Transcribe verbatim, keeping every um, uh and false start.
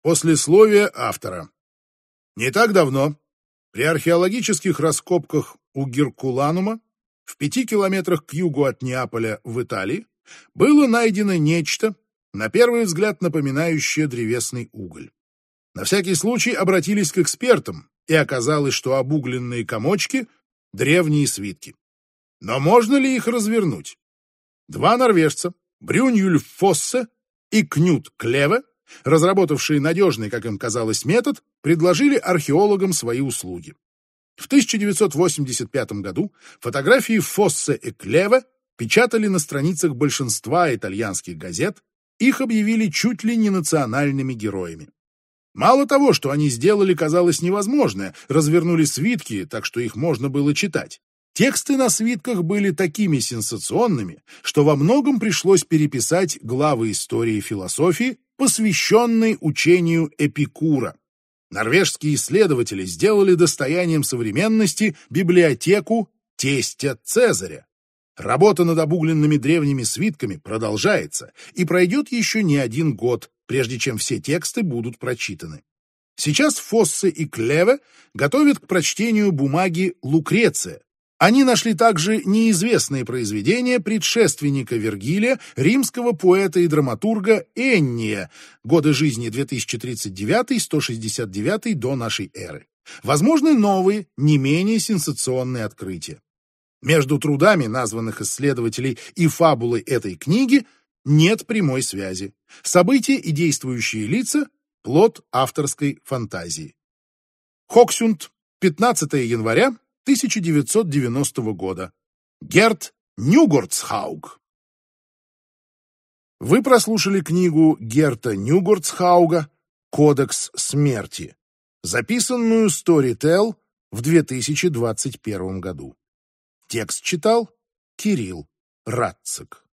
Послесловие автора. Не так давно при археологических раскопках у Геркуланума в пяти километрах к югу от Неаполя в Италии было найдено нечто, на первый взгляд напоминающее древесный уголь. На всякий случай обратились к экспертам, и оказалось, что обугленные комочки — древние свитки. Но можно ли их развернуть? Два норвежца, Брюньюльф Фоссе и Кнют Клеве, разработавшие надежный, как им казалось, метод, предложили археологам свои услуги. В тысяча девятьсот восемьдесят пятом году фотографии Фоссе и Клеве печатали на страницах большинства итальянских газет, их объявили чуть ли не национальными героями. Мало того, что они сделали, казалось, невозможное, развернули свитки, так что их можно было читать. Тексты на свитках были такими сенсационными, что во многом пришлось переписать главы истории философии, посвященной учению Эпикура. Норвежские исследователи сделали достоянием современности библиотеку тестя Цезаря. Работа над обугленными древними свитками продолжается и пройдет еще не один год, прежде чем все тексты будут прочитаны. Сейчас Фоссе и Клеве готовят к прочтению бумаги Лукреция. Они нашли также неизвестные произведения предшественника Вергилия, римского поэта и драматурга Энния, годы жизни две тысячи тридцать девятый — сто шестьдесят девятый до нашей эры. Возможны новые, не менее сенсационные открытия. Между трудами названных исследователей и фабулой этой книги нет прямой связи. События и действующие лица – плод авторской фантазии. Хоксюнд, пятнадцатого января тысяча девятьсот девяностого года. Герт Нюгорцхауг. Вы прослушали книгу Герта Нюгорцхауга «Кодекс смерти», записанную Storytel в две тысячи двадцать первом году. Текст читал Кирилл Радцик.